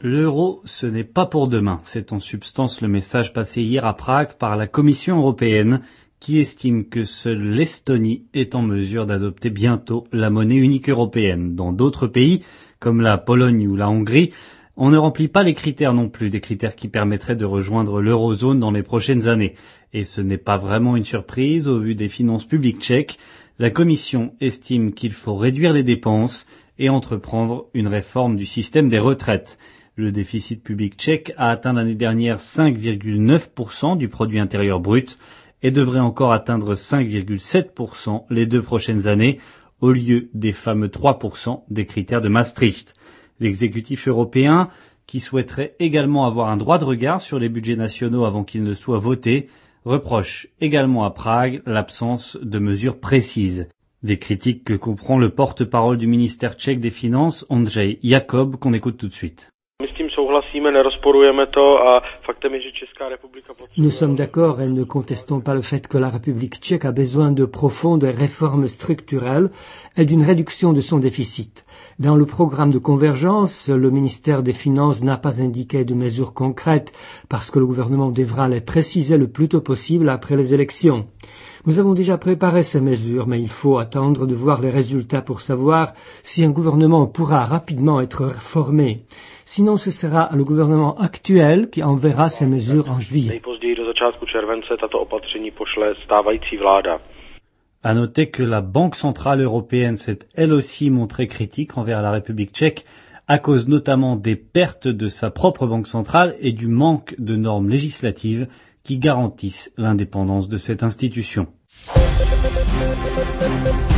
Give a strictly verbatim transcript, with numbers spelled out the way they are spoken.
L'euro, ce n'est pas pour demain. C'est en substance le message passé hier à Prague par la Commission européenne qui estime que seule l'Estonie est en mesure d'adopter bientôt la monnaie unique européenne. Dans d'autres pays, comme la Pologne ou la Hongrie, on ne remplit pas les critères non plus, des critères qui permettraient de rejoindre l'eurozone dans les prochaines années. Et ce n'est pas vraiment une surprise au vu des finances publiques tchèques. La Commission estime qu'il faut réduire les dépenses et entreprendre une réforme du système des retraites. Le déficit public tchèque a atteint l'année dernière cinq virgule neuf pour cent du produit intérieur brut et devrait encore atteindre cinq virgule sept pour cent les deux prochaines années, au lieu des fameux trois pour cent des critères de Maastricht. L'exécutif européen, qui souhaiterait également avoir un droit de regard sur les budgets nationaux avant qu'ils ne soient votés, reproche également à Prague l'absence de mesures précises. Des critiques que comprend le porte-parole du ministère tchèque des Finances, Ondřej Jakob, qu'on écoute tout de suite. Nous sommes d'accord et ne contestons pas le fait que la République tchèque a besoin de profondes réformes structurelles et d'une réduction de son déficit. Dans le programme de convergence, le ministère des Finances n'a pas indiqué de mesures concrètes parce que le gouvernement devra les préciser le plus tôt possible après les élections. Nous avons déjà préparé ces mesures, mais il faut attendre de voir les résultats pour savoir si un gouvernement pourra rapidement être formé. Sinon, ce sera le gouvernement actuel qui enverra ces mesures en juillet. À noter que la Banque centrale européenne s'est elle aussi montrée critique envers la République tchèque à cause notamment des pertes de sa propre banque centrale et du manque de normes législatives qui garantissent l'indépendance de cette institution.